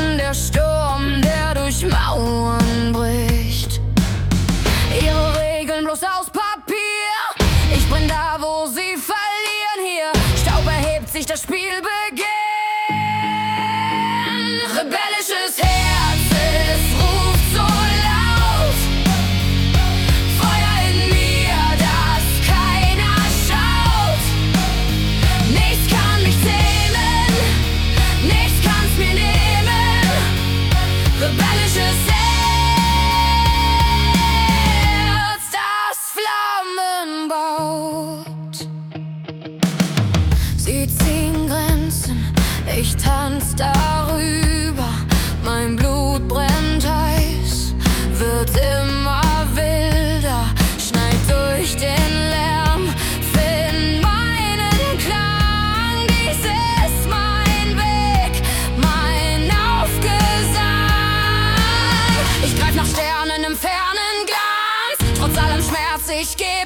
der Sturm, der durch Mauern bricht. Ihre Regeln bloß aus Papier, ich brenn da, wo sie verlieren. Hier, Staub erhebt sich, das Spiel beginnt. Rebellisches Herz, es ruft so laut. Feuer in mir, das keiner schaut. Nichts kann mich zähmen, nichts kann's mir nehmen. Rebellisches Herz, das Flammen baut. Sie ziehen Grenzen, ich tanz darüber. Mein Blut brennt heiß, wird immer wilder, schneit durch den Lärm, find meinen Klang. Dies ist mein Weg, mein Aufgesang. Ich greif nach Sternen im fernen Glanz, trotz allem Schmerz, ich geh